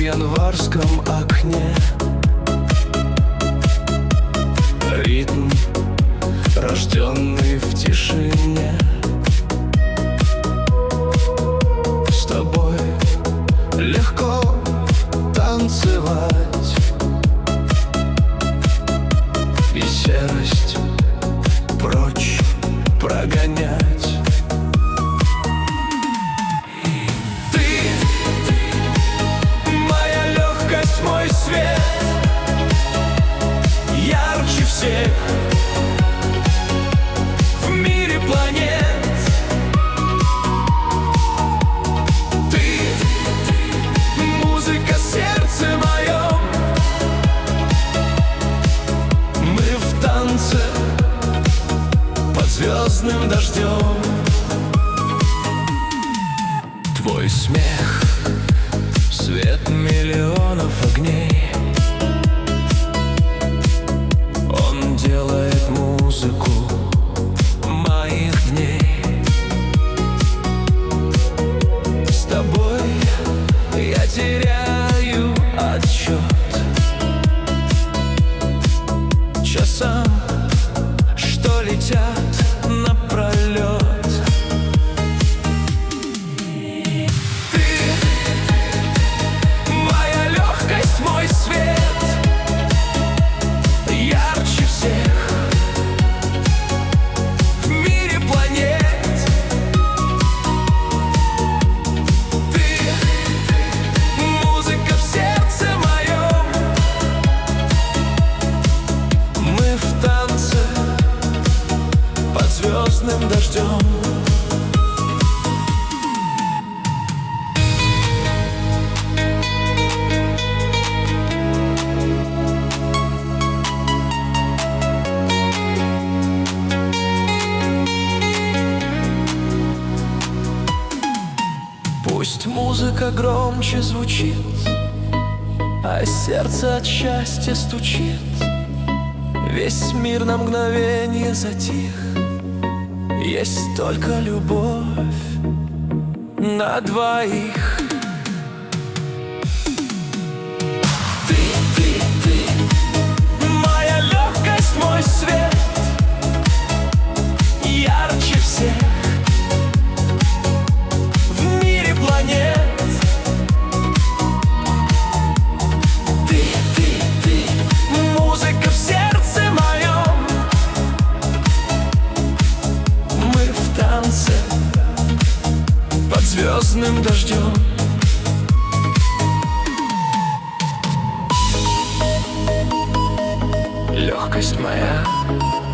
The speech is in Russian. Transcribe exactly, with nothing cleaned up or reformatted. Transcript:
январском окне. Ритм, рожденный в тишине. С тобой легко танцевать и серость прочь прогонять. Мой свет ярче всех в мире планет. Ты — музыка в сердце моем. Мы в танце под звездным дождем. Твой смех — свет миллионов огней. Он делает музыку моих дней. С тобой я теряю отсчет часам, что летят напролет. Мой свет ярче всех в мире планет. Ты — музыка в сердце моем. Мы в танце под звездным дождем. Пусть музыка громче звучит, а сердце от счастья стучит. Весь мир на мгновение затих. Есть только любовь на двоих. Ты, ты, ты, моя легкость, мой свет ярче всех планет. Ты, ты, ты, музыка в сердце моем. Мы в танце под звездным дождем. Легкость моя